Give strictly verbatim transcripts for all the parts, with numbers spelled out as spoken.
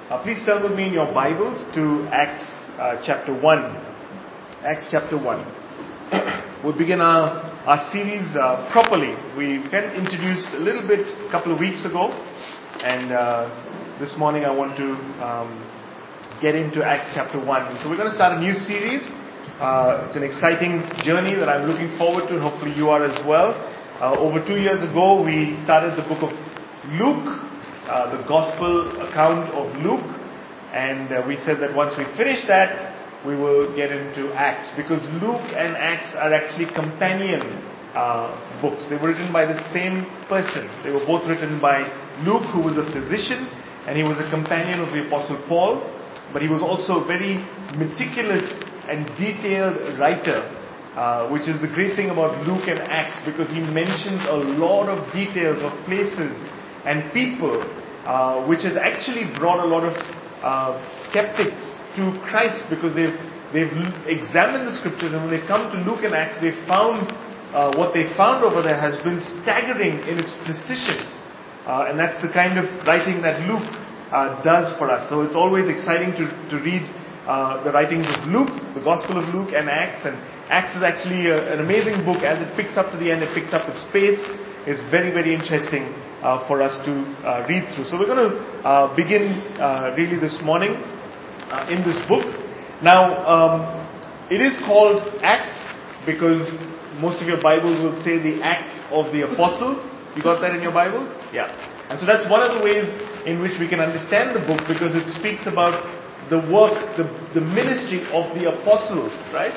Uh, please turn with me in your Bibles to Acts uh, chapter one. Acts chapter one. We'll begin our, our series uh, properly. We kind of introduced a little bit a couple of weeks ago, and uh, this morning I want to um, get into Acts chapter one. So we're going to start a new series. Uh, it's an exciting journey that I'm looking forward to, and hopefully you are as well. Uh, over two years ago, we started the book of Luke, uh, the gospel account of Luke, and uh, we said that once we finish that, we will get into Acts, because Luke and Acts are actually companion uh, books. They were written by the same person. They were both written by Luke, who was a physician, and he was a companion of the Apostle Paul, but he was also a very meticulous and detailed writer, uh, which is the great thing about Luke and Acts, because he mentions a lot of details of places and people, uh, which has actually brought a lot of uh, skeptics to Christ, because they've they've examined the scriptures, and when they come to Luke and Acts, they found uh, what they found over there has been staggering in its precision, uh, and that's the kind of writing that Luke uh, does for us. So it's always exciting to to read uh, the writings of Luke, the Gospel of Luke, and Acts. And Acts is actually a, an amazing book. As it picks up to the end, it picks up its pace. It's very very interesting uh, for us to uh, read through. So we're going to uh, begin uh, really this morning uh, in this book. Now, um, it is called Acts because most of your Bibles will say the Acts of the Apostles. You got that in your Bibles? Yeah. And so that's one of the ways in which we can understand the book, because it speaks about the work, the, the ministry of the apostles, right?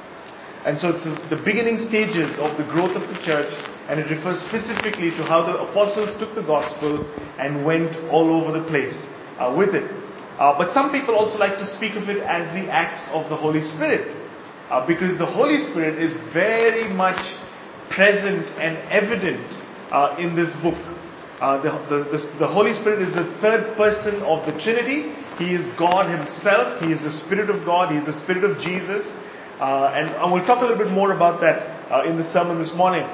And so it's the beginning stages of the growth of the church, and it refers specifically to how the apostles took the gospel and went all over the place uh, with it. Uh, but some people also like to speak of it as the acts of the Holy Spirit, uh, because the Holy Spirit is very much present and evident uh, in this book. Uh, the, the, the, the Holy Spirit is the third person of the Trinity. He is God Himself. He is the Spirit of God. He is the Spirit of Jesus. Uh, and I will talk a little bit more about that uh, in the sermon this morning.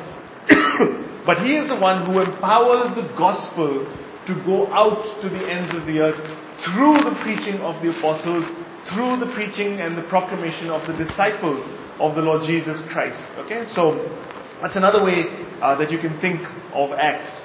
But He is the one who empowers the gospel to go out to the ends of the earth through the preaching of the apostles, through the preaching and the proclamation of the disciples of the Lord Jesus Christ. Okay, so that's another way uh, that you can think of Acts.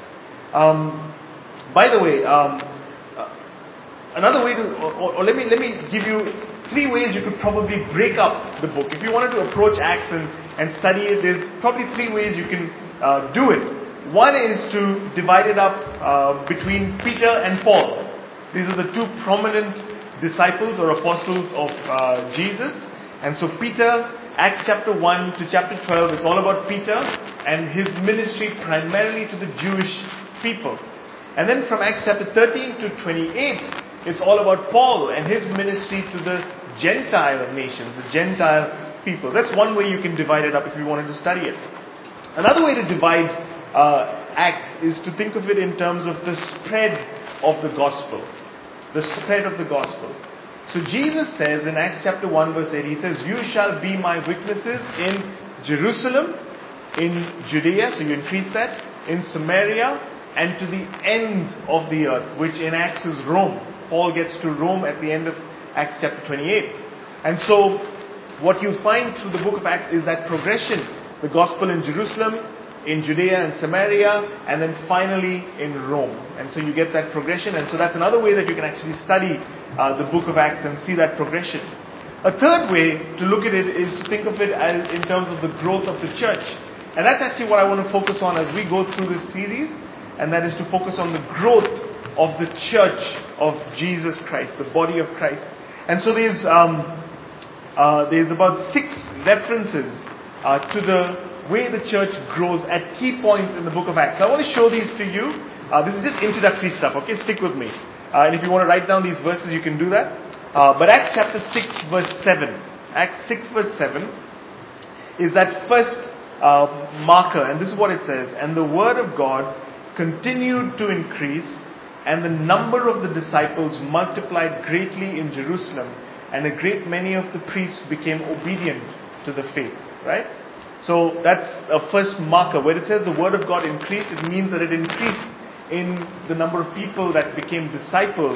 Um, by the way, um, uh, another way to, or, or let me let me give you three ways you could probably break up the book. If you wanted to approach Acts and, and study it, there's probably three ways you can uh, do it. One is to divide it up uh, between Peter and Paul. These are the two prominent disciples or apostles of uh, Jesus. And so Peter, Acts chapter one to chapter twelve, it's all about Peter and his ministry primarily to the Jewish people. And then from Acts chapter thirteen to twenty-eight, it's all about Paul and his ministry to the Gentile nations, the Gentile people. That's one way you can divide it up if you wanted to study it. Another way to divide uh, Acts is to think of it in terms of the spread of the gospel. The spread of the gospel. So Jesus says in Acts chapter one verse eight, He says, "You shall be my witnesses in Jerusalem, in Judea," so you increase that, "in Samaria, and to the ends of the earth," which in Acts is Rome. Paul gets to Rome at the end of Acts chapter twenty-eight. And so what you find through the book of Acts is that progression. The gospel in Jerusalem, in Judea and Samaria, and then finally in Rome. And so you get that progression. And so that's another way that you can actually study uh, the book of Acts and see that progression. A third way to look at it is to think of it as in terms of the growth of the church. And that's actually what I want to focus on as we go through this series. And that is to focus on the growth of the church of Jesus Christ, the body of Christ. And so there's um, uh, there's about six references uh, to the way the church grows at key points in the book of Acts. So I want to show these to you. Uh, this is just introductory stuff, okay? Stick with me. Uh, and if you want to write down these verses, you can do that. Uh, but Acts chapter six verse seven. Acts six verse seven is that first uh, marker. And this is what it says. "And the word of God continued to increase, and the number of the disciples multiplied greatly in Jerusalem, and a great many of the priests became obedient to the faith." Right? So that's a first marker. Where it says the word of God increased, it means that it increased in the number of people that became disciples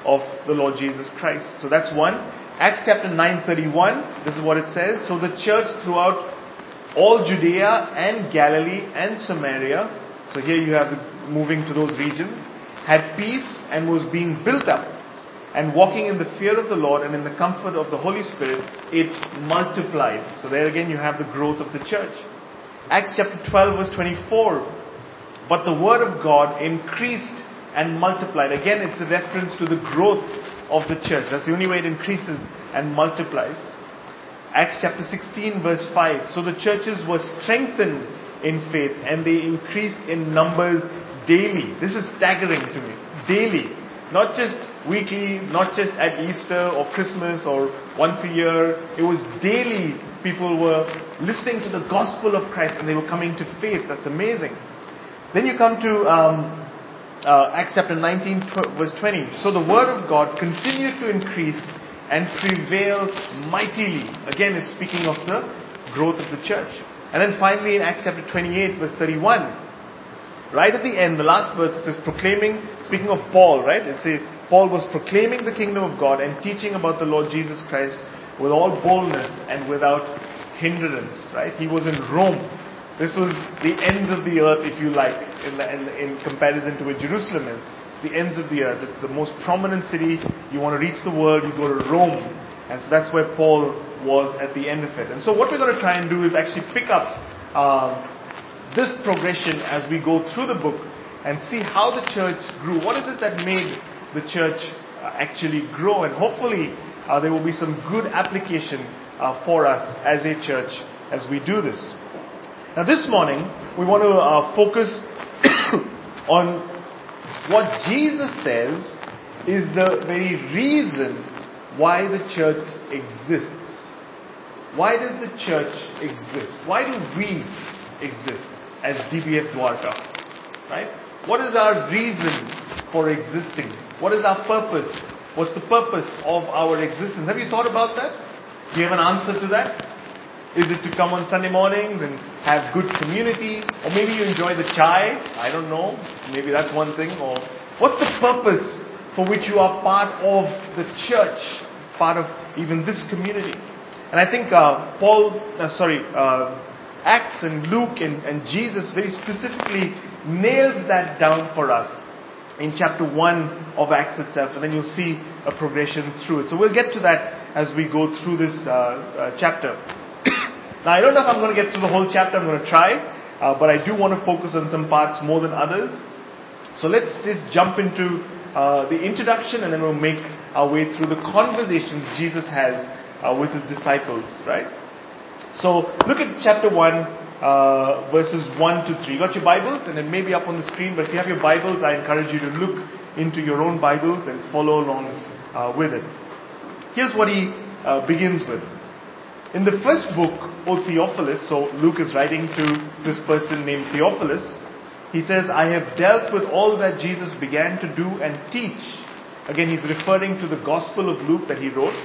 of the Lord Jesus Christ. So that's one. Acts chapter nine thirty-one, this is what it says. So the church throughout all Judea and Galilee and Samaria, so here you have the moving to those regions, had peace and was being built up and walking in the fear of the Lord and in the comfort of the Holy Spirit, it multiplied. So there again you have the growth of the church. Acts chapter twelve verse twenty-four, but the word of God increased and multiplied. Again it's a reference to the growth of the church. That's the only way it increases and multiplies. Acts chapter sixteen verse five. So the churches were strengthened in faith and they increased in numbers daily. This is staggering to me. Daily. Not just weekly, not just at Easter or Christmas or once a year. It was daily. People were listening to the gospel of Christ and they were coming to faith. That's amazing. Then you come to um, uh, Acts chapter nineteen verse twenty. So the word of God continued to increase and prevail mightily. Again, it's speaking of the growth of the church. And then finally in Acts chapter twenty-eight verse thirty-one, right at the end, the last verse, it says proclaiming, speaking of Paul, right? It says Paul was proclaiming the kingdom of God and teaching about the Lord Jesus Christ with all boldness and without hindrance, right? He was in Rome. This was the ends of the earth, if you like, in, the, in, in comparison to where Jerusalem is. The ends of the earth. It's the most prominent city. You want to reach the world, you go to Rome. And so that's where Paul was at the end of it. And so what we're going to try and do is actually pick up uh, this progression as we go through the book and see how the church grew. What is it that made the church uh, actually grow? And hopefully uh, there will be some good application uh, for us as a church as we do this. Now this morning we want to uh, focus on what Jesus says is the very reason why the church exists. Why does the church exist? Why do we exist as D B F Dwarka? Right? What is our reason for existing? What is our purpose? What's the purpose of our existence? Have you thought about that? Do you have an answer to that? Is it to come on Sunday mornings and have good community? Or maybe you enjoy the chai? I don't know. Maybe that's one thing. Or what's the purpose for which you are part of the church? Part of even this community? And I think uh, Paul, uh, sorry, uh, Acts and Luke and, and Jesus very specifically nails that down for us in chapter one of Acts itself. And then you'll see a progression through it. So we'll get to that as we go through this uh, uh, chapter. Now I don't know if I'm going to get through the whole chapter, I'm going to try, uh, but I do want to focus on some parts more than others. So let's just jump into uh, the introduction and then we'll make our way through the conversations Jesus has uh, with his disciples, right? So look at chapter one, uh, verses one to three. You got your Bibles? And it may be up on the screen, but if you have your Bibles, I encourage you to look into your own Bibles and follow along uh, with it. Here's what he uh, begins with. In the first book, O Theophilus, so Luke is writing to this person named Theophilus, he says, I have dealt with all that Jesus began to do and teach. Again, he's referring to the Gospel of Luke that he wrote.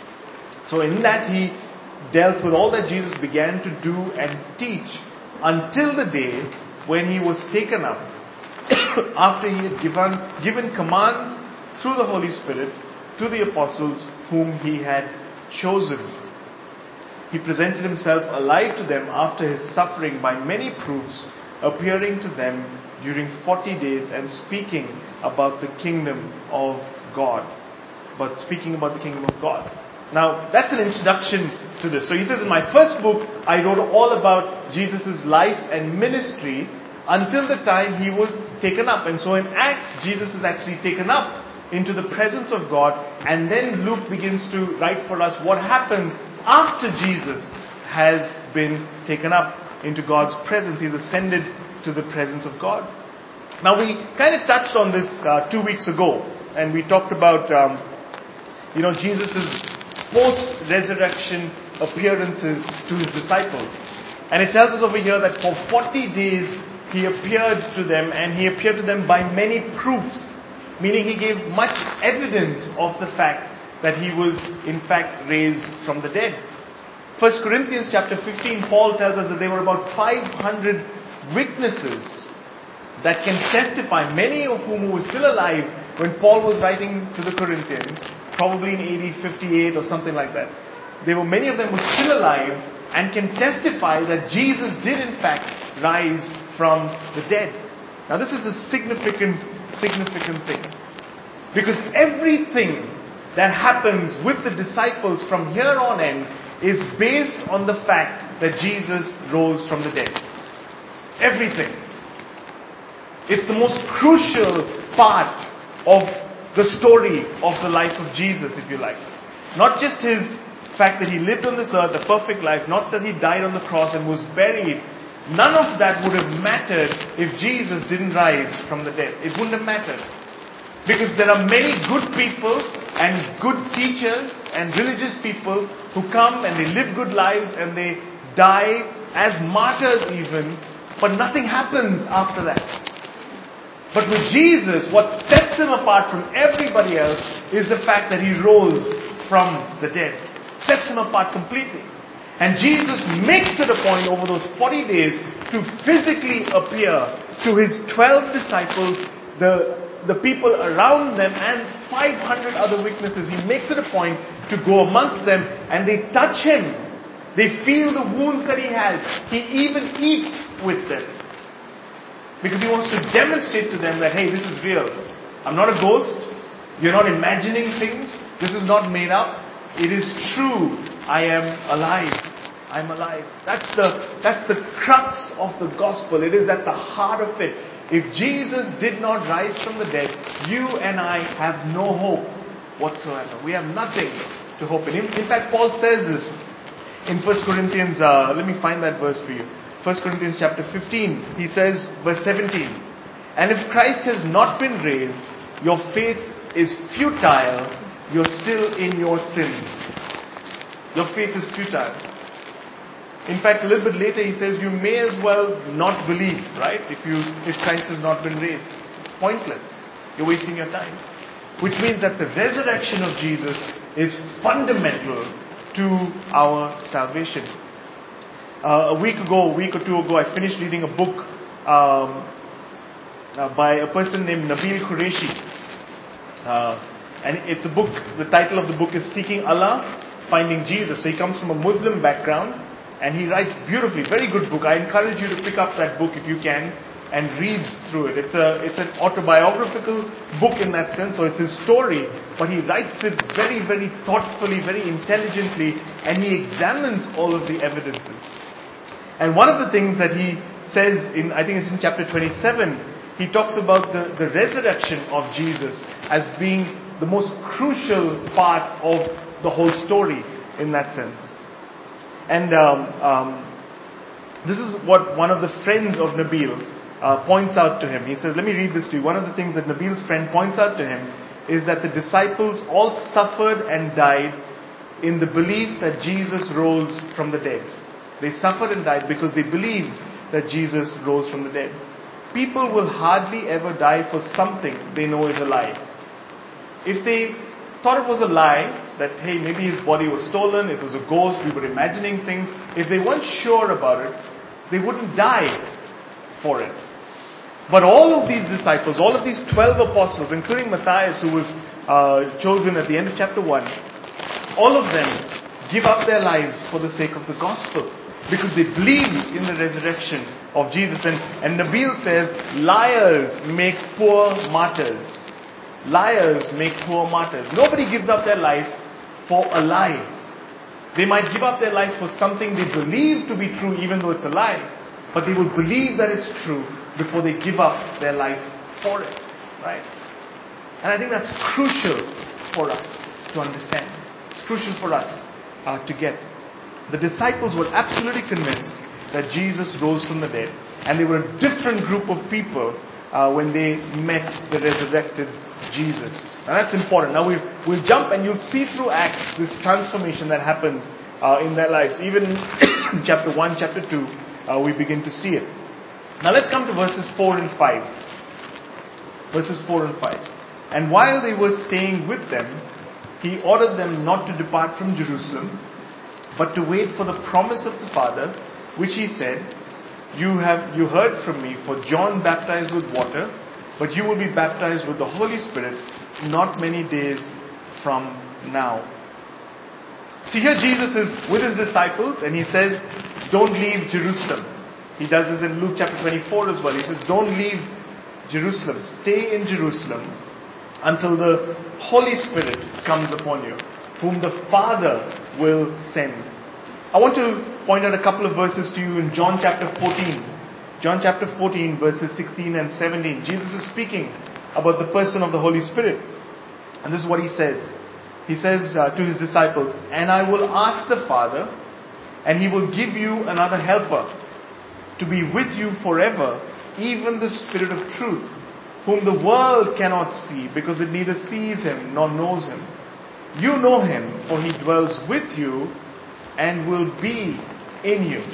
So in that he dealt with all that Jesus began to do and teach until the day when he was taken up, after he had given, given commands through the Holy Spirit to the apostles whom he had chosen. He presented himself alive to them after his suffering by many proofs, appearing to them during forty days and speaking about the kingdom of God. But speaking about the kingdom of God. Now, that's an introduction to this. So he says, in my first book, I wrote all about Jesus' life and ministry until the time he was taken up. And so in Acts, Jesus is actually taken up into the presence of God. And then Luke begins to write for us what happens after Jesus has been taken up into God's presence. He's ascended to the presence of God. Now we kind of touched on this uh, two weeks ago. And we talked about, um, you know, Jesus' post-resurrection appearances to his disciples. And it tells us over here that for forty days he appeared to them, and he appeared to them by many proofs. Meaning he gave much evidence of the fact that he was in fact raised from the dead. First Corinthians chapter fifteen, Paul tells us that there were about five hundred witnesses that can testify, many of whom who were still alive when Paul was writing to the Corinthians, probably in A D fifty-eight or something like that, there were many of them were still alive and can testify that Jesus did in fact rise from the dead. Now this is a significant, significant thing. Because everything that happens with the disciples from here on in is based on the fact that Jesus rose from the dead. Everything. It's the most crucial part of the story of the life of Jesus, if you like. Not just his fact that he lived on this earth, a perfect life, not that he died on the cross and was buried. None of that would have mattered if Jesus didn't rise from the dead. It wouldn't have mattered. Because there are many good people and good teachers and religious people who come and they live good lives and they die as martyrs even, but nothing happens after that. But with Jesus, what sets him apart from everybody else is the fact that he rose from the dead. Sets him apart completely. And Jesus makes it a point over those forty days to physically appear to his twelve disciples, the, the people around them, and five hundred other witnesses. He makes it a point to go amongst them and they touch him. They feel the wounds that he has. He even eats with them. Because he wants to demonstrate to them that, hey, this is real. I'm not a ghost. You're not imagining things. This is not made up. It is true. I am alive. I'm alive. That's the, that's the crux of the gospel. It is at the heart of it. If Jesus did not rise from the dead, you and I have no hope whatsoever. We have nothing to hope in. In fact, Paul says this in First Corinthians, uh, let me find that verse for you. First Corinthians chapter fifteen, he says, verse seventeen, and if Christ has not been raised, your faith is futile, you're still in your sins. Your faith is futile. In fact, a little bit later he says, you may as well not believe, right? If you, if Christ has not been raised. It's pointless. You're wasting your time. Which means that the resurrection of Jesus is fundamental to our salvation. Uh, a week ago, a week or two ago, I finished reading a book um, uh, by a person named Nabil Qureshi. Uh, and it's a book, the title of the book is Seeking Allah, Finding Jesus. So he comes from a Muslim background and he writes beautifully, very good book. I encourage you to pick up that book if you can and read through it. It's a it's an autobiographical book in that sense, so it's his story, but he writes it very, very thoughtfully, very intelligently, and he examines all of the evidences. And one of the things that he says in, I think it's in chapter twenty-seven, he talks about the, the resurrection of Jesus as being the most crucial part of the whole story in that sense. And um, um, this is what one of the friends of Nabil uh, points out to him. He says, let me read this to you. One of the things that Nabil's friend points out to him is that the disciples all suffered and died in the belief that Jesus rose from the dead. They suffered and died because they believed that Jesus rose from the dead. People will hardly ever die for something they know is a lie. If they thought it was a lie, that hey, maybe his body was stolen, it was a ghost, we were imagining things, if they weren't sure about it, they wouldn't die for it. But all of these disciples, all of these twelve apostles, including Matthias, who was uh, chosen at the end of chapter one, all of them give up their lives for the sake of the gospel. Because they believe in the resurrection of Jesus. And, and Nabil says, liars make poor martyrs. Liars make poor martyrs. Nobody gives up their life for a lie. They might give up their life for something they believe to be true, even though it's a lie. But they will believe that it's true before they give up their life for it. Right? And I think that's crucial for us to understand. It's crucial for us uh, to get. The disciples were absolutely convinced that Jesus rose from the dead. And they were a different group of people uh, when they met the resurrected Jesus. Now that's important. Now we'll, we'll jump and you'll see through Acts this transformation that happens uh, in their lives. Even in chapter one, chapter two, uh, we begin to see it. Now let's come to verses four and five. Verses four and five. And while they were staying with them, he ordered them not to depart from Jerusalem, but to wait for the promise of the Father, which he said, You have you heard from me, for John baptized with water, but you will be baptized with the Holy Spirit not many days from now. See, here Jesus is with his disciples and he says, don't leave Jerusalem. He does this in Luke chapter twenty-four as well. He says, don't leave Jerusalem. Stay in Jerusalem until the Holy Spirit comes upon you, whom the Father will send. I want to point out a couple of verses to you in John chapter fourteen. John chapter fourteen verses sixteen and seventeen. Jesus is speaking about the person of the Holy Spirit. And this is what he says. He says uh, to his disciples, and I will ask the Father, and he will give you another helper to be with you forever, even the Spirit of truth, whom the world cannot see, because it neither sees him nor knows him. You know him, for he dwells with you and will be in you.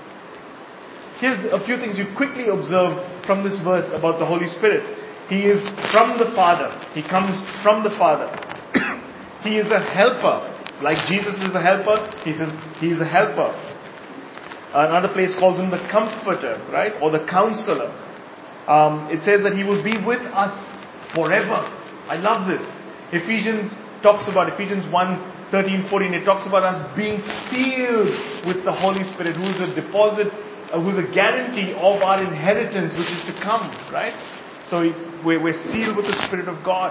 Here's a few things you quickly observe from this verse about the Holy Spirit. He is from the Father. He comes from the Father. He is a helper. Like Jesus is a helper, he says he is a helper. Another place calls him the Comforter, right? Or the Counselor. Um, it says that he will be with us forever. I love this. Ephesians talks about, Ephesians one, thirteen, fourteen, it talks about us being sealed with the Holy Spirit, who is a deposit, uh, who is a guarantee of our inheritance which is to come, right? So we're, we're sealed with the Spirit of God.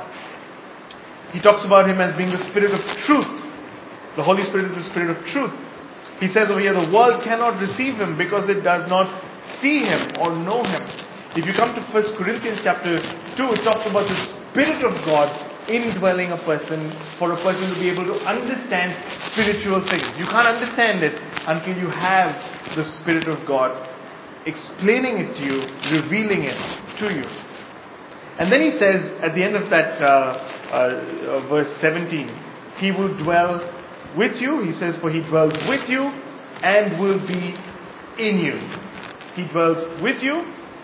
He talks about him as being the Spirit of truth. The Holy Spirit is the Spirit of truth. He says over here, the world cannot receive him because it does not see him or know him. If you come to First Corinthians chapter two, it talks about the Spirit of God indwelling a person, for a person to be able to understand spiritual things. You can't understand it until you have the Spirit of God explaining it to you, revealing it to you. And then he says at the end of that uh, uh, uh, verse seventeen, he will dwell with you. He says, for he dwells with you and will be in you. He dwells with you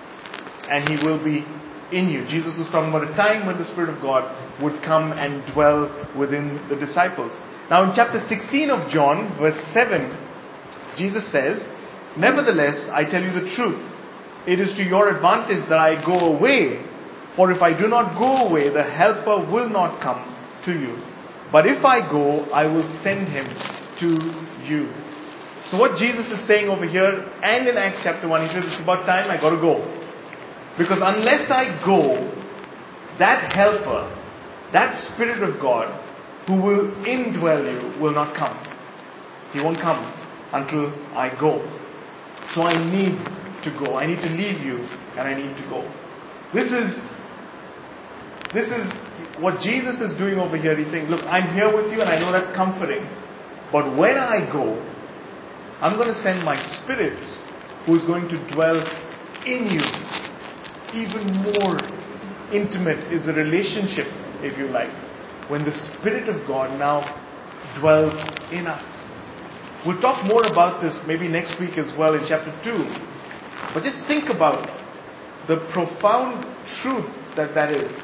and he will be in you. Jesus was talking about a time when the Spirit of God would come and dwell within the disciples. Now in chapter sixteen of John, verse seven, Jesus says, nevertheless, I tell you the truth. It is to your advantage that I go away. For if I do not go away, the Helper will not come to you. But if I go, I will send him to you. So what Jesus is saying over here, and in Acts chapter one, he says, it's about time I got to go. Because unless I go, that Helper, that Spirit of God, who will indwell you, will not come. He won't come until I go. So I need to go. I need to leave you, and I need to go. This is This is what Jesus is doing over here. He's saying, look, I'm here with you and I know that's comforting. But when I go, I'm going to send my Spirit who is going to dwell in you. Even more intimate is the relationship, if you like, when the Spirit of God now dwells in us. We'll talk more about this maybe next week as well in chapter two. But just think about the profound truth that that is.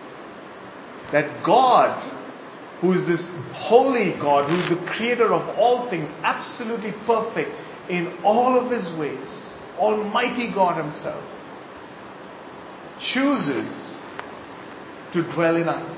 That God, who is this holy God, who is the creator of all things, absolutely perfect in all of his ways, Almighty God himself, chooses to dwell in us.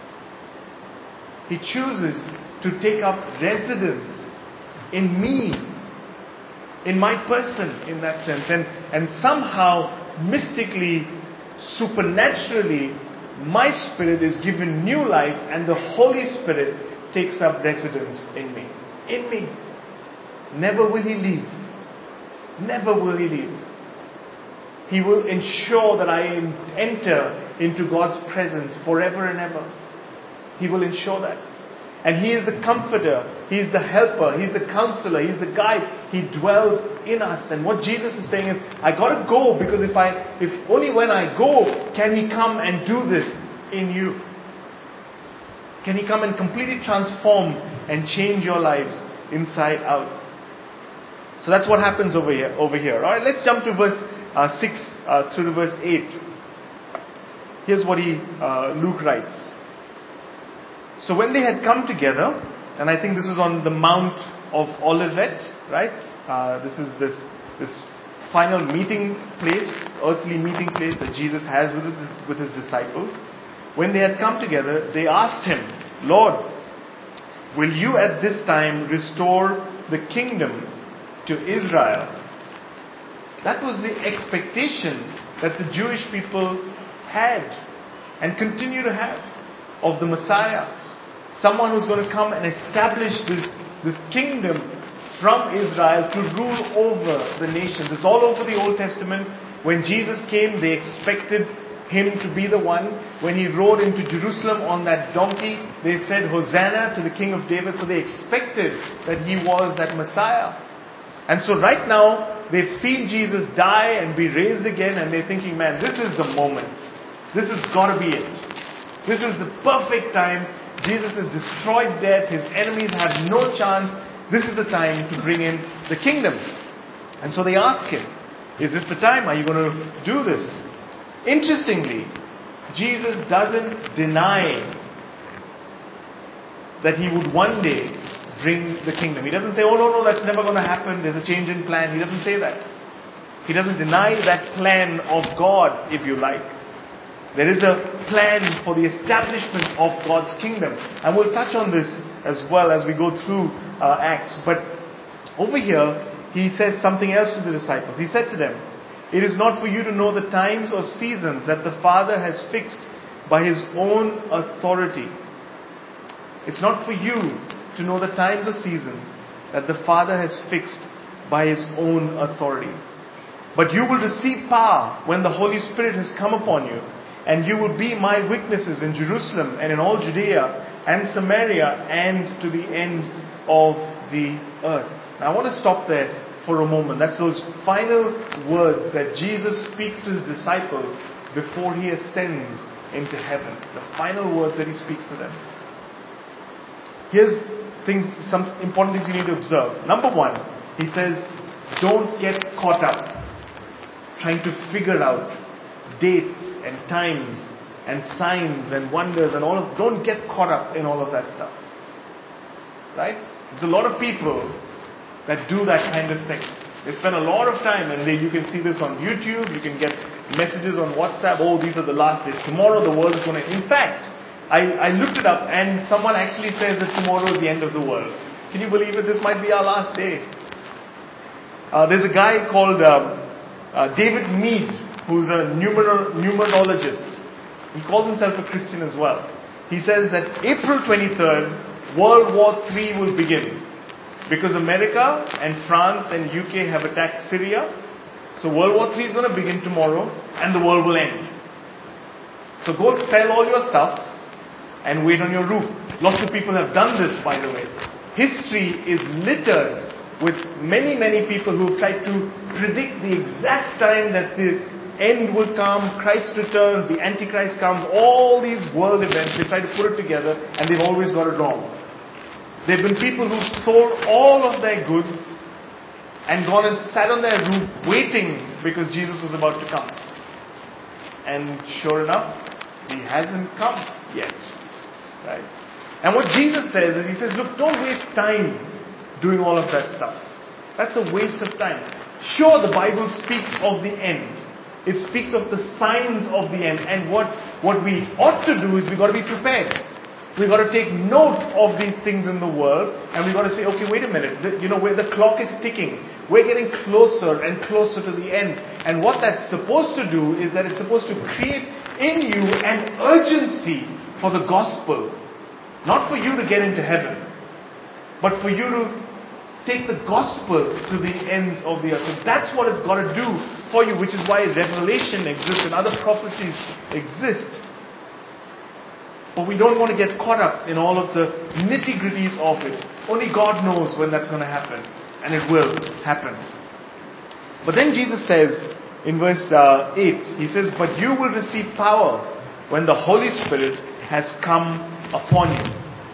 He chooses to take up residence in me, in my person, in that sense. And, and somehow, mystically, supernaturally, my spirit is given new life and the Holy Spirit takes up residence in me. In me. Never will he leave. Never will he leave. He will ensure that I enter into God's presence forever and ever. He will ensure that. And he is the comforter. He is the helper. He is the counselor. He is the guide. He dwells in us. And what Jesus is saying is, I got to go because if I, if only when I go can he come and do this in you. Can he come and completely transform and change your lives inside out. So that's what happens over here. Over here. All right. Let's jump to verse uh, six uh, through to verse eight. Here's what he uh, Luke writes. So when they had come together, and I think this is on the Mount of Olivet, right? Uh, this is this this final meeting place, earthly meeting place that Jesus has with, with his disciples. When they had come together, they asked him, Lord, will you at this time restore the kingdom to Israel? That was the expectation that the Jewish people had and continue to have of the Messiah. Someone who's going to come and establish this, this kingdom from Israel to rule over the nations. It's all over the Old Testament. When Jesus came, they expected him to be the one. When he rode into Jerusalem on that donkey, they said, Hosanna to the King of David. So they expected that he was that Messiah. And so right now, they've seen Jesus die and be raised again, and they're thinking, man, this is the moment. This has got to be it. This is the perfect time. Jesus has destroyed death. His enemies have no chance. This is the time to bring in the kingdom. And so they ask him, is this the time? Are you going to do this? Interestingly, Jesus doesn't deny that he would one day bring the kingdom. He doesn't say, oh no, no, that's never going to happen. There's a change in plan. He doesn't say that. He doesn't deny that plan of God, if you like. There is a plan for the establishment of God's kingdom. And we'll touch on this as well as we go through uh, Acts. But over here, he says something else to the disciples. He said to them, it is not for you to know the times or seasons that the Father has fixed by his own authority. It's not for you to know the times or seasons that the Father has fixed by his own authority. But you will receive power when the Holy Spirit has come upon you, and you will be my witnesses in Jerusalem and in all Judea and Samaria and to the end of the earth. Now I want to stop there for a moment. That's those final words that Jesus speaks to his disciples before he ascends into heaven. The final words that he speaks to them. Here's things, some important things you need to observe. Number one, he says, don't get caught up trying to figure out dates and times and signs and wonders and all of, don't get caught up in all of that stuff. Right? There's a lot of people that do that kind of thing. They spend a lot of time, and they, you can see this on YouTube, you can get messages on WhatsApp, oh, these are the last days. Tomorrow the world is going to... In fact, I, I looked it up, and someone actually says that tomorrow is the end of the world. Can you believe it? This might be our last day. Uh, there's a guy called uh, uh, David Mead, who's a numer- numerologist. He calls himself a Christian as well. He says that April twenty-third, World War Three will begin. Because America and France and U K have attacked Syria. So World War Three is going to begin tomorrow and the world will end. So go sell all your stuff and wait on your roof. Lots of people have done this, by the way. History is littered with many, many people who have tried to predict the exact time that the end will come, Christ returns, the Antichrist comes, all these world events, they try to put it together and they've always got it wrong. There have been people who sold all of their goods and gone and sat on their roof waiting because Jesus was about to come. And sure enough, he hasn't come yet. Right? And what Jesus says is, he says, look, don't waste time doing all of that stuff. That's a waste of time. Sure, the Bible speaks of the end. It speaks of the signs of the end. And what, what we ought to do is we've got to be prepared. We've got to take note of these things in the world, and we've got to say, okay, wait a minute, the, you know, where the clock is ticking, we're getting closer and closer to the end. And what that's supposed to do is that it's supposed to create in you an urgency for the gospel. Not for you to get into heaven, but for you to take the gospel to the ends of the earth. So that's what it's got to do for you, which is why Revelation exists and other prophecies exist. But we don't want to get caught up in all of the nitty-gritties of it. Only God knows when that's going to happen. And it will happen. But then Jesus says in verse uh, eight, he says, but you will receive power when the Holy Spirit has come upon you.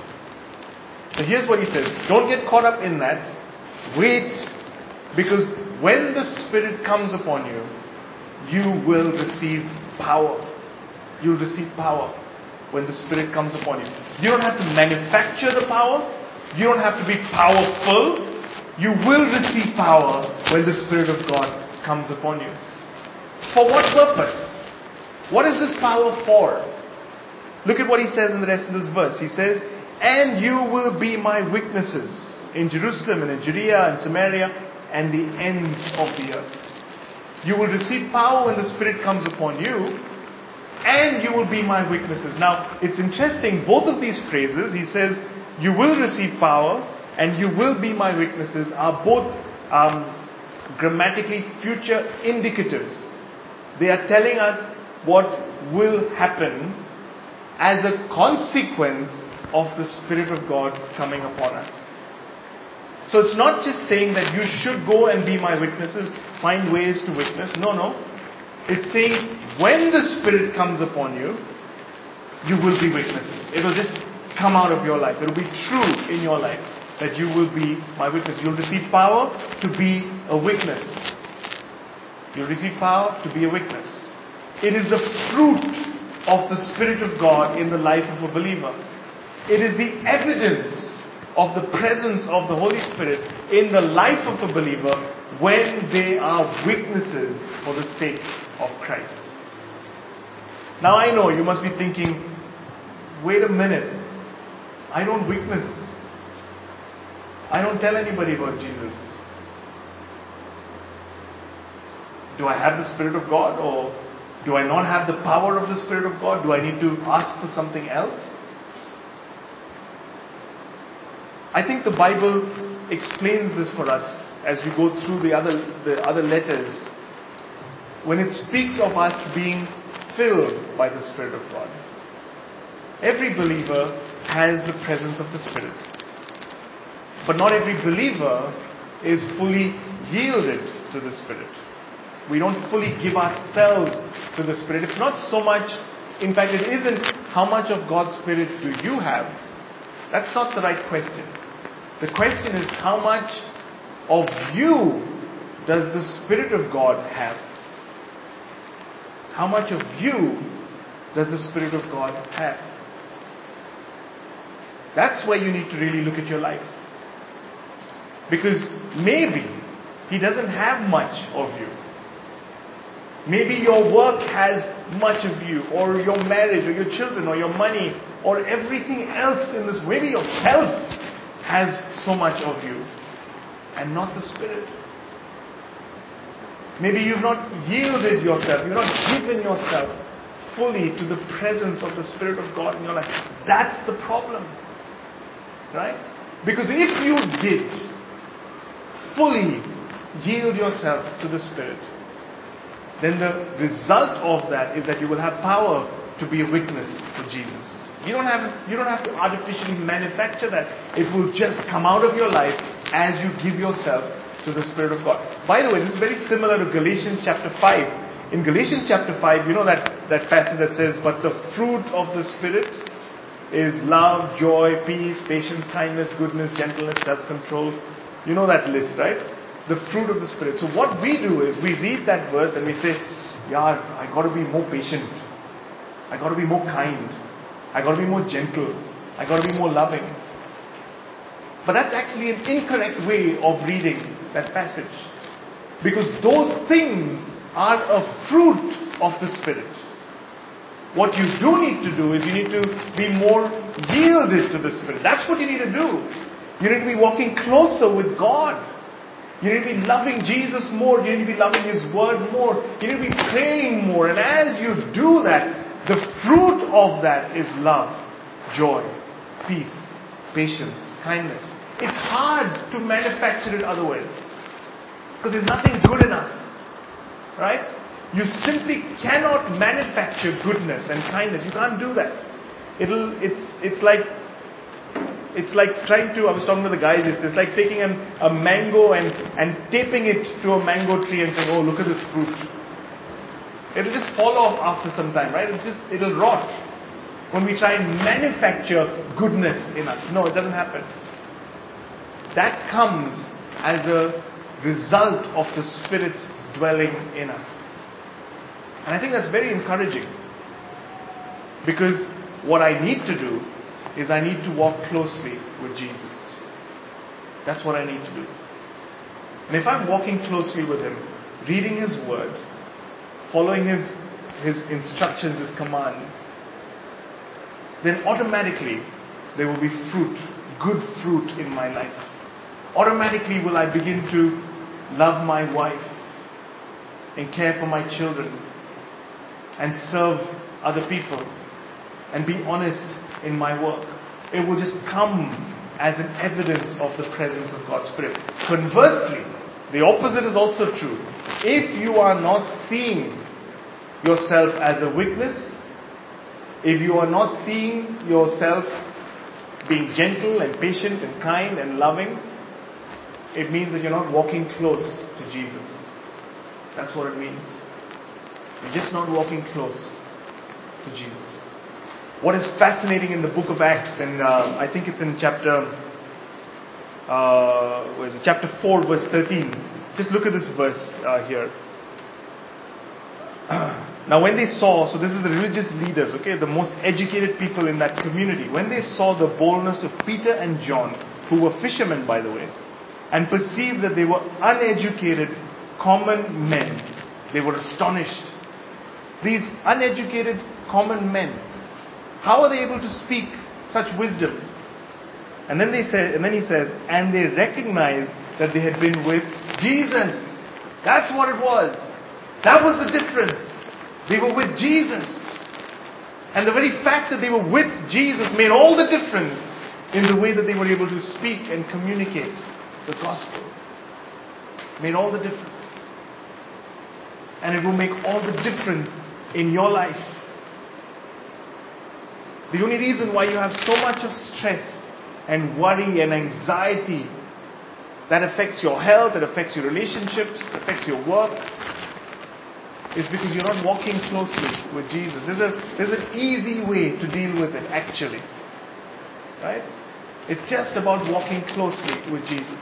So here's what he says. Don't get caught up in that. Wait. Because when the Spirit comes upon you, you will receive power. You'll receive power when the Spirit comes upon you. You don't have to manufacture the power. You don't have to be powerful. You will receive power when the Spirit of God comes upon you. For what purpose? What is this power for? Look at what he says in the rest of this verse. He says, and you will be my witnesses in Jerusalem and in Judea and Samaria and the ends of the earth. You will receive power when the Spirit comes upon you, and you will be my witnesses. Now, it's interesting, both of these phrases, he says, you will receive power and you will be my witnesses, are both um, grammatically future indicatives. They are telling us what will happen as a consequence of the Spirit of God coming upon us. So it's not just saying that you should go and be my witnesses, find ways to witness. No, no. It's saying when the Spirit comes upon you, you will be witnesses. It will just come out of your life. It will be true in your life that you will be my witness. You'll receive power to be a witness. You'll receive power to be a witness. It is the fruit of the Spirit of God in the life of a believer. It is the evidence of the presence of the Holy Spirit in the life of a believer when they are witnesses for the sake of Christ. Now I know you must be thinking, wait a minute, I don't witness. I don't tell anybody about Jesus. Do I have the Spirit of God, or do I not have the power of the Spirit of God? Do I need to ask for something else? I think the Bible explains this for us as we go through the other the other letters. When it speaks of us being filled by the Spirit of God. Every believer has the presence of the Spirit. But not every believer is fully yielded to the Spirit. We don't fully give ourselves to the Spirit. It's not so much, in fact it isn't how much of God's Spirit do you have. That's not the right question. The question is how much of you does the Spirit of God have? How much of you does the Spirit of God have? That's where you need to really look at your life. Because maybe He doesn't have much of you. Maybe your work has much of you, or your marriage, or your children, or your money, or everything else in this. Maybe yourself has so much of you, and not the Spirit. Maybe you've not yielded yourself, you've not given yourself fully to the presence of the Spirit of God in your life. That's the problem. Right? Because if you did fully yield yourself to the Spirit, then the result of that is that you will have power to be a witness for Jesus. You don't have, you don't have to artificially manufacture that. It will just come out of your life as you give yourself to the Spirit of God. By the way, this is very similar to Galatians chapter five. In Galatians chapter five, you know that, that passage that says, but the fruit of the Spirit is love, joy, peace, patience, kindness, goodness, gentleness, self-control. You know that list, right? The fruit of the Spirit. So what we do is we read that verse and we say, yeah, I got to be more patient. I got to be more kind. I got to be more gentle. I got to be more loving. But that's actually an incorrect way of reading that passage. Because those things are a fruit of the Spirit. What you do need to do is you need to be more yielded to the Spirit. That's what you need to do. You need to be walking closer with God. You need to be loving Jesus more. You need to be loving His Word more. You need to be praying more. And as you do that, the fruit of that is love, joy, peace, patience, kindness. It's hard to manufacture it otherwise. Because there's nothing good in us. Right? You simply cannot manufacture goodness and kindness. You can't do that. It'll, it's, it's like, it's like trying to, I was talking to the guys, it's, it's like taking an, a mango and, and taping it to a mango tree and saying, oh, look at this fruit. It'll just fall off after some time, right? It's just, it'll rot. When we try and manufacture goodness in us. No, it doesn't happen. That comes as a result of the Spirit's dwelling in us. And I think that's very encouraging. Because what I need to do is I need to walk closely with Jesus. That's what I need to do. And if I'm walking closely with Him, reading His Word, following His, His instructions, His commands, then automatically there will be fruit, good fruit in my life. Automatically will I begin to love my wife and care for my children and serve other people and be honest in my work. It will just come as an evidence of the presence of God's Spirit. Conversely, the opposite is also true. If you are not seeing yourself as a witness, if you are not seeing yourself being gentle and patient and kind and loving, it means that you're not walking close to Jesus. That's what it means. You're just not walking close to Jesus. What is fascinating in the book of Acts, and uh, I think it's in chapter, uh, what is it? chapter four, verse thirteen. Just look at this verse uh, here. Now when they saw, so this is the religious leaders, okay, the most educated people in that community. When they saw the boldness of Peter and John, who were fishermen by the way, and perceived that they were uneducated, common men, they were astonished. These uneducated, common men, how are they able to speak such wisdom? And then they say, and then he says, and they recognized that they had been with Jesus. That's what it was. That was the difference. They were with Jesus. And the very fact that they were with Jesus made all the difference in the way that they were able to speak and communicate the gospel. Made all the difference. And it will make all the difference in your life. The only reason why you have so much of stress and worry and anxiety that affects your health, that affects your relationships, affects your work, is because you're not walking closely with Jesus. There's, a, there's an easy way to deal with it, actually. Right? It's just about walking closely with Jesus.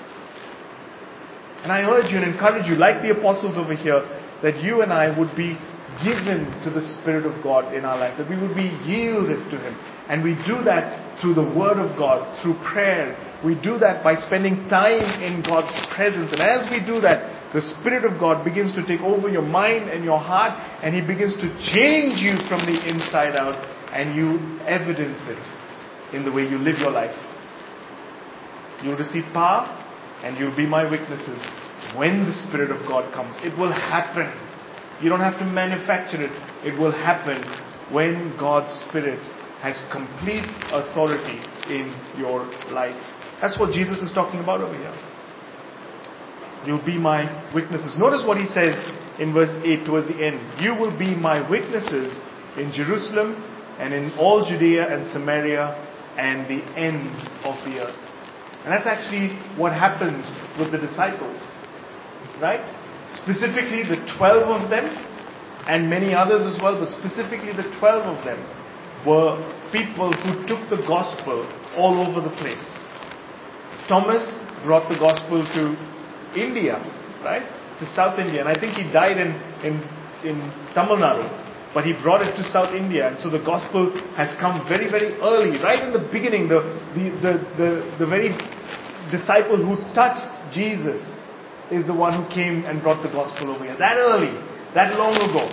And I urge you and encourage you, like the apostles over here, that you and I would be given to the Spirit of God in our life, that we would be yielded to Him. And we do that through the Word of God, through prayer. We do that by spending time in God's presence. And as we do that, the Spirit of God begins to take over your mind and your heart, and He begins to change you from the inside out, and you evidence it in the way you live your life. You'll receive power, and you'll be my witnesses when the Spirit of God comes. It will happen. You don't have to manufacture it. It will happen when God's Spirit has complete authority in your life. That's what Jesus is talking about over here. You'll be my witnesses. Notice what He says in verse eight towards the end. You will be my witnesses in Jerusalem and in all Judea and Samaria and the end of the earth. And that's actually what happened with the disciples. Right? Specifically the twelve of them and many others as well, but specifically the twelve of them were people who took the gospel all over the place. Thomas brought the gospel to India, right? To South India. And I think he died in, in, in Tamil Nadu. But he brought it to South India. And so the gospel has come very, very early. Right in the beginning, the, the, the, the, the very disciple who touched Jesus is the one who came and brought the gospel over here. That early. That long ago.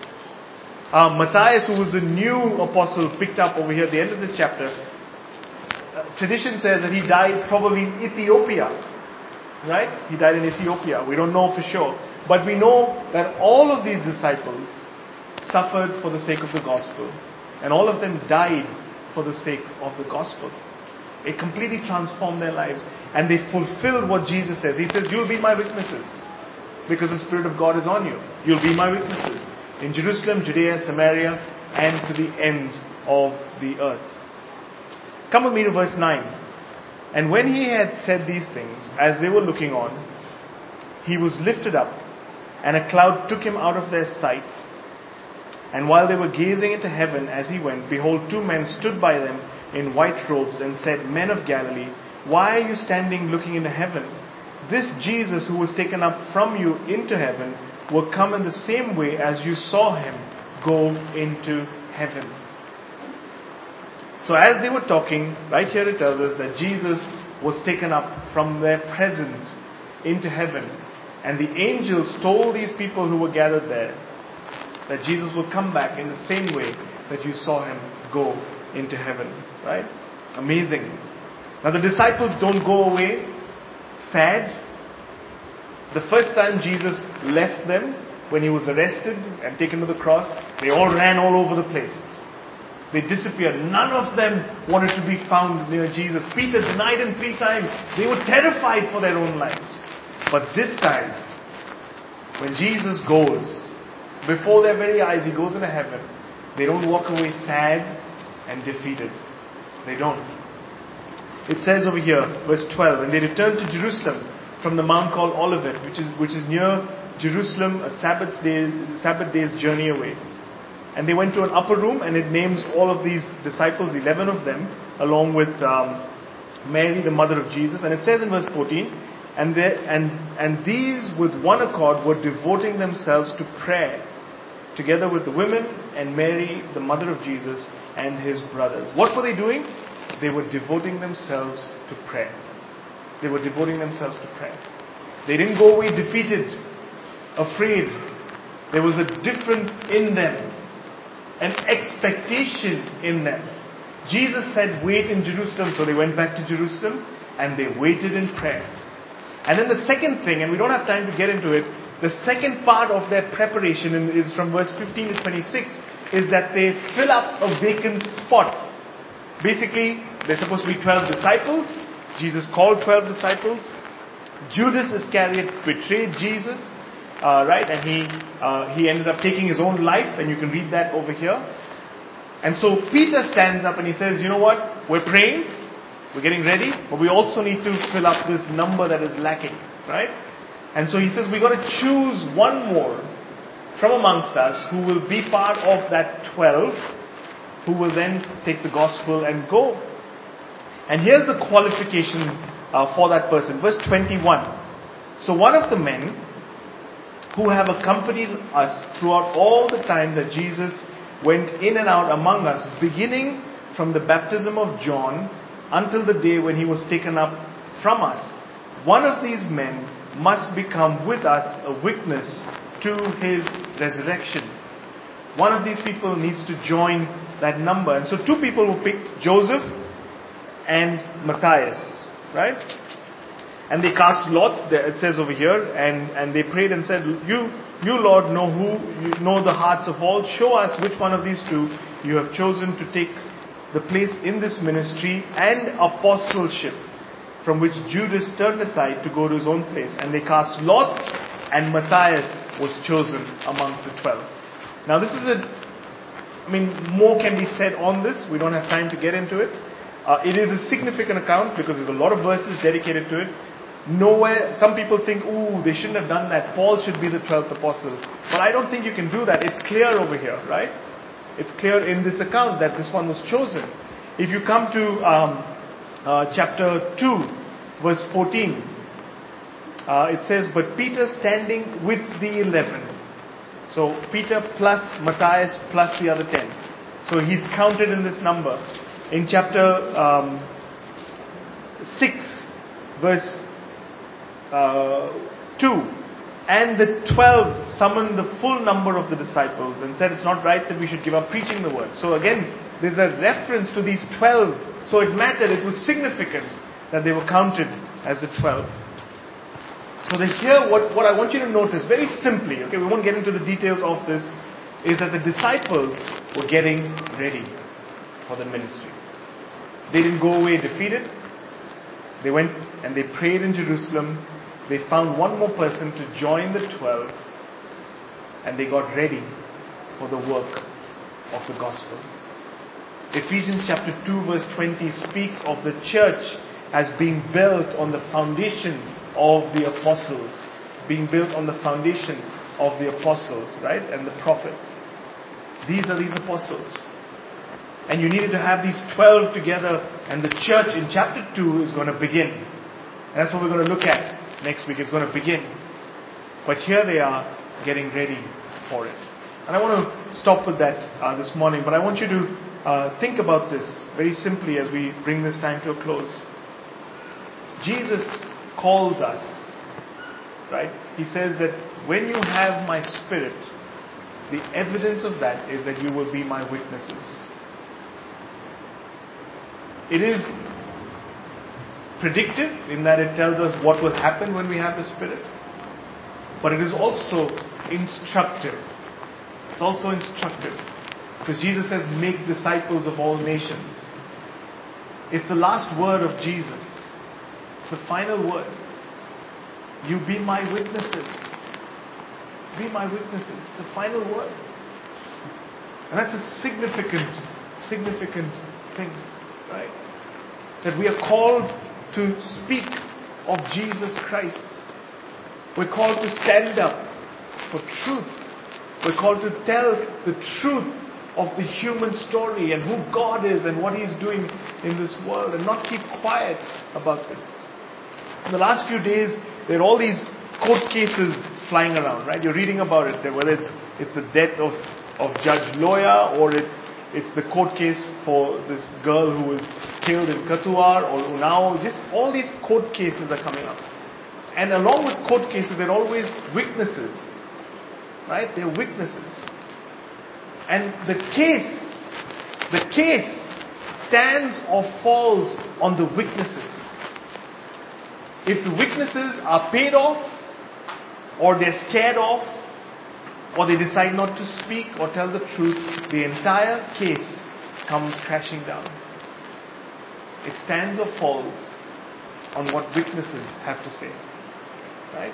Uh, Matthias, who was the new apostle, picked up over here at the end of this chapter. Uh, tradition says that he died probably in Ethiopia. Right? He died in Ethiopia. We don't know for sure. But we know that all of these disciples suffered for the sake of the gospel. And all of them died for the sake of the gospel. It completely transformed their lives. And they fulfilled what Jesus says. He says, you'll be my witnesses. Because the Spirit of God is on you. You'll be my witnesses. In Jerusalem, Judea, Samaria, and to the ends of the earth. Come with me to verse nine. And when he had said these things, as they were looking on, he was lifted up, and a cloud took him out of their sight. And while they were gazing into heaven as he went, behold, two men stood by them in white robes and said, Men of Galilee, why are you standing looking into heaven? This Jesus who was taken up from you into heaven will come in the same way as you saw Him go into heaven. So as they were talking, right here it tells us that Jesus was taken up from their presence into heaven. And the angels told these people who were gathered there that Jesus will come back in the same way that you saw him go into heaven. Right? Amazing. Now the disciples don't go away sad. The first time Jesus left them, when he was arrested and taken to the cross, they all ran all over the place. They disappeared. None of them wanted to be found near Jesus. Peter denied him three times. They were terrified for their own lives. But this time, when Jesus goes, before their very eyes, he goes into heaven, they don't walk away sad and defeated. They don't. It says over here, verse twelve, and they returned to Jerusalem from the mount called Olivet, which is which is near Jerusalem, a Sabbath day, Sabbath day's journey away. And they went to an upper room, and it names all of these disciples, eleven of them, along with um, Mary, the mother of Jesus. And it says in verse fourteen, and, they, and, and these with one accord were devoting themselves to prayer, together with the women and Mary, the mother of Jesus, and his brothers. What were they doing? They were devoting themselves to prayer. They were devoting themselves to prayer. They didn't go away defeated, afraid. There was a difference in them, an expectation in them. Jesus said, wait in Jerusalem, so they went back to Jerusalem and they waited in prayer. And then the second thing, and we don't have time to get into it, the second part of their preparation is from verse fifteen to twenty-six, is that they fill up a vacant spot. Basically, there's supposed to be twelve disciples. Jesus called twelve disciples. Judas Iscariot betrayed Jesus, uh, right? And he uh, he ended up taking his own life, and you can read that over here. And so Peter stands up and he says, you know what? We're praying, we're getting ready, but we also need to fill up this number that is lacking, right? And so he says, we've got to choose one more from amongst us who will be part of that twelve, who will then take the gospel and go. And here's the qualifications uh, for that person. Verse twenty-one. So one of the men who have accompanied us throughout all the time that Jesus went in and out among us, beginning from the baptism of John until the day when he was taken up from us. One of these men must become with us a witness to his resurrection. One of these people needs to join that number. And so two people were picked, Joseph and Matthias, right? And they cast lots, it says over here, and, and they prayed and said, you, you Lord, know who, you know the hearts of all. Show us which one of these two you have chosen to take the place in this ministry and apostleship, from which Judas turned aside to go to his own place. And they cast lots, and Matthias was chosen amongst the twelve. Now this is a, I mean, more can be said on this. We don't have time to get into it. Uh, it is a significant account because there's a lot of verses dedicated to it. Nowhere, some people think, ooh, they shouldn't have done that. Paul should be the twelfth apostle. But I don't think you can do that. It's clear over here, right? It's clear in this account that this one was chosen. If you come to um, uh, chapter two, verse fourteen, uh, it says, but Peter standing with the eleven. So Peter plus Matthias plus the other ten. So he's counted in this number. In chapter um, six, verse uh, two, and the twelve summoned the full number of the disciples and said it's not right that we should give up preaching the word. So again, there's a reference to these twelve. So it mattered, it was significant that they were counted as the twelve. So that here, what, what I want you to notice, very simply, okay, we won't get into the details of this, is that the disciples were getting ready for the ministry. They didn't go away defeated. They went and they prayed in Jerusalem. They found one more person to join the twelve, and they got ready for the work of the gospel. Ephesians chapter two verse twenty speaks of the church as being built on the foundation of the apostles. Being built on the foundation of the apostles, right? And the prophets. These are these apostles. And you needed to have these twelve together, and the church in chapter two is going to begin. And that's what we're going to look at next week. It's going to begin. But here they are getting ready for it. And I want to stop with that uh, this morning, but I want you to uh, think about this very simply as we bring this time to a close. Jesus calls us right? He says that when you have my Spirit, the evidence of that is that you will be my witnesses. It is predictive in that it tells us what will happen when we have the Spirit. But it is also instructive. It's also instructive. Because Jesus says, make disciples of all nations. It's the last word of Jesus. It's the final word. You be my witnesses. Be my witnesses. The final word. And that's a significant, significant thing, right? That we are called to speak of Jesus Christ. We're called to stand up for truth. We're called to tell the truth of the human story and who God is and what He's doing in this world, and not keep quiet about this. In the last few days, there are all these court cases flying around, right? You're reading about it, whether it's it's the death of, of Judge Loya, or it's it's the court case for this girl who was killed in Kathuar, or Unnao. Just all these court cases are coming up. And along with court cases, there are always witnesses. Right? They're witnesses. And the case, the case stands or falls on the witnesses. If the witnesses are paid off, or they're scared off, or they decide not to speak or tell the truth, the entire case comes crashing down. It stands or falls on what witnesses have to say. Right?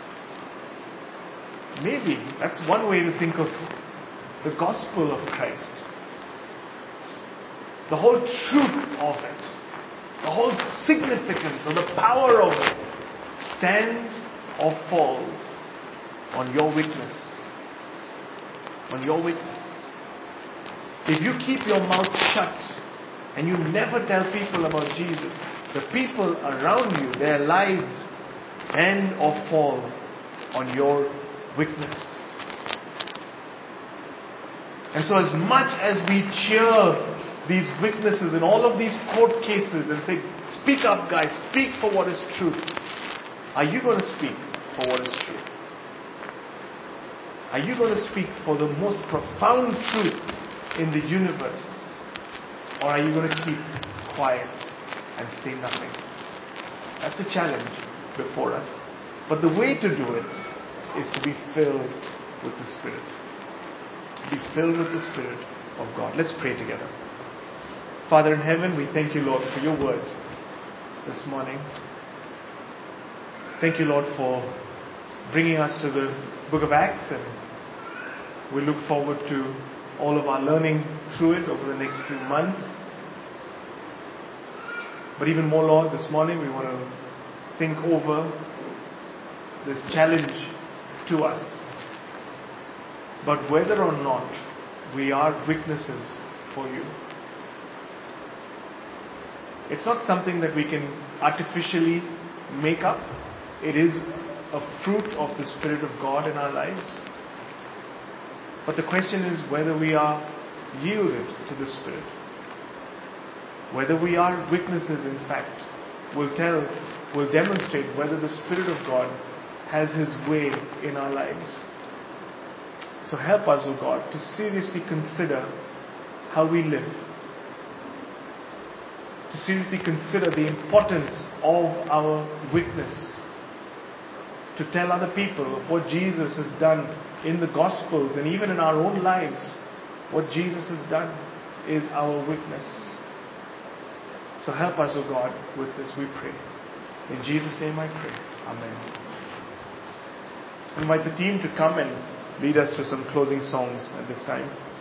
Maybe that's one way to think of the gospel of Christ. The whole truth of it, the whole significance or the power of it stands or falls on your witness. On your witness. If you keep your mouth shut and you never tell people about Jesus, the people around you, their lives stand or fall on your witness. And so as much as we cheer these witnesses in all of these court cases and say, speak up guys, speak for what is true, are you going to speak for what is true? Are you going to speak for the most profound truth in the universe? Or are you going to keep quiet and say nothing? That's the challenge before us. But the way to do it is to be filled with the Spirit. Be filled with the Spirit of God. Let's pray together. Father in heaven, we thank you, Lord, for your word this morning. Thank you, Lord, for bringing us to the book of Acts, and we look forward to all of our learning through it over the next few months. But even more, Lord, this morning we want to think over this challenge to us. But whether or not we are witnesses for you. It's not something that we can artificially make up. It is a fruit of the Spirit of God in our lives. But the question is whether we are yielded to the Spirit. Whether we are witnesses, in fact, will tell, will demonstrate whether the Spirit of God has His way in our lives. So help us, O God, to seriously consider how we live. To seriously consider the importance of our witness. To tell other people of what Jesus has done in the Gospels and even in our own lives. What Jesus has done is our witness. So help us, O God, with this we pray. In Jesus' name I pray. Amen. I invite the team to come and lead us through some closing songs at this time.